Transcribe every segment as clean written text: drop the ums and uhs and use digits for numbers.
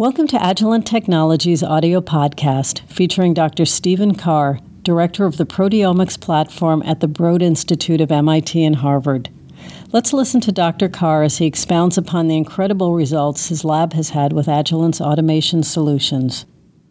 Welcome to Agilent Technologies audio podcast featuring Dr. Stephen Carr, Director of the Proteomics Platform at the Broad Institute of MIT and Harvard. Let's listen to Dr. Carr as he expounds upon the incredible results his lab has had with Agilent's automation solutions.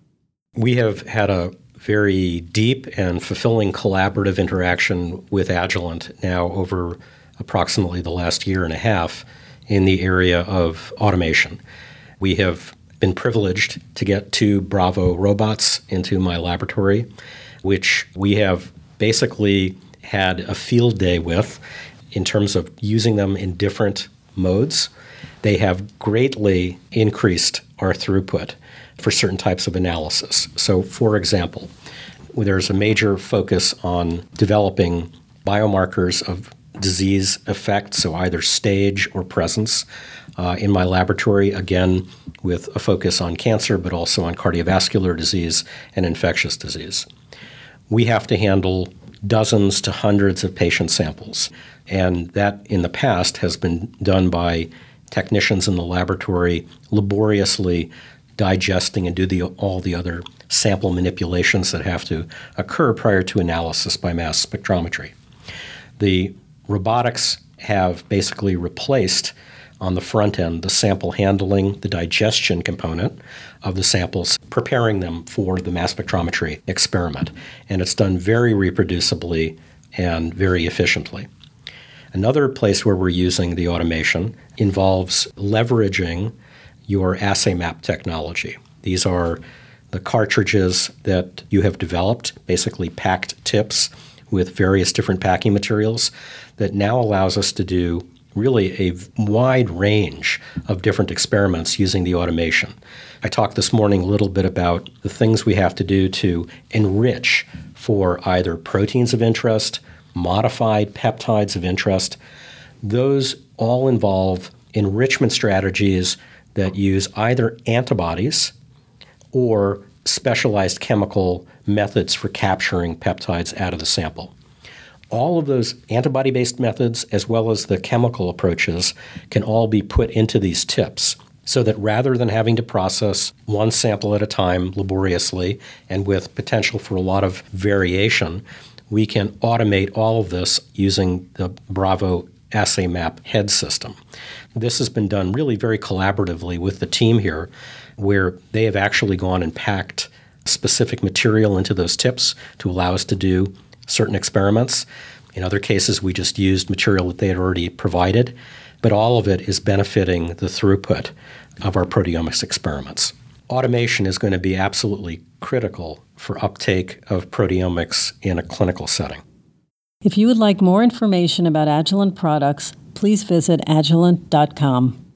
We have had a very deep and fulfilling collaborative interaction with Agilent now over approximately the last year and a half in the area of automation. We have been privileged to get 2 Bravo robots into my laboratory, which we have basically had a field day with in terms of using them in different modes. They have greatly increased our throughput for certain types of analysis. So, for example, there's a major focus on developing biomarkers of disease effect, so either stage or presence, in my laboratory, again, with a focus on cancer, but also on cardiovascular disease and infectious disease. We have to handle dozens to hundreds of patient samples, and that in the past has been done by technicians in the laboratory laboriously digesting and do all the other sample manipulations that have to occur prior to analysis by mass spectrometry. The robotics have basically replaced on the front end the sample handling, the digestion component of the samples, preparing them for the mass spectrometry experiment. And it's done very reproducibly and very efficiently. Another place where we're using the automation involves leveraging your assay map technology. These are the cartridges that you have developed, basically packed tips with various different packing materials that now allows us to do really a wide range of different experiments using the automation. I talked this morning a little bit about the things we have to do to enrich for either proteins of interest, modified peptides of interest. Those all involve enrichment strategies that use either antibodies or specialized chemical methods for capturing peptides out of the sample. All of those antibody-based methods, as well as the chemical approaches, can all be put into these tips so that rather than having to process one sample at a time laboriously and with potential for a lot of variation, we can automate all of this using the Bravo assay map head system. This has been done really very collaboratively with the team here, where they have actually gone and packed specific material into those tips to allow us to do certain experiments. In other cases, we just used material that they had already provided, but all of it is benefiting the throughput of our proteomics experiments. Automation is going to be absolutely critical for uptake of proteomics in a clinical setting. If you would like more information about Agilent products, please visit agilent.com.